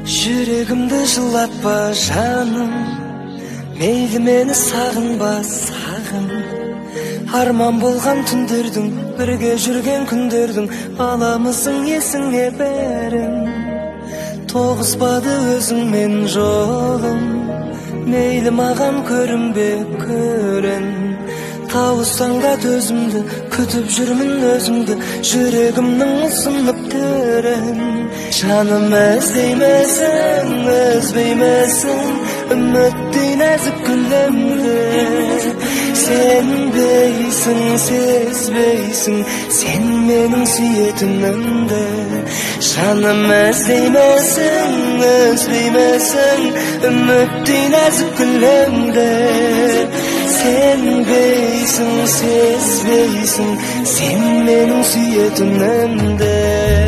Жүрегімді жылатпа жаным, мейлі мені сағынба сағын. Арман болған түндердің, бірге жүрген күндердің, аламысың есіңе бәрін. Тоғыспады өзіңмен жолым, мейлі маған көрінбе көрін. Тауыссаң да төзімді, күтіп жүрмін өзіңді, жүрегімнің ұсынып түрін. Жаным іздеймесің, үзбеймесің, үміттей нәзік гүлімді. Сенбейсің, сезбейсің, сен менің сүйетінімді. Жаным іздеймесің, үзбеймесің, үміттей нәзік гүлімді. Сенбейсің, сезбейсің, сен менің сүйетінімді.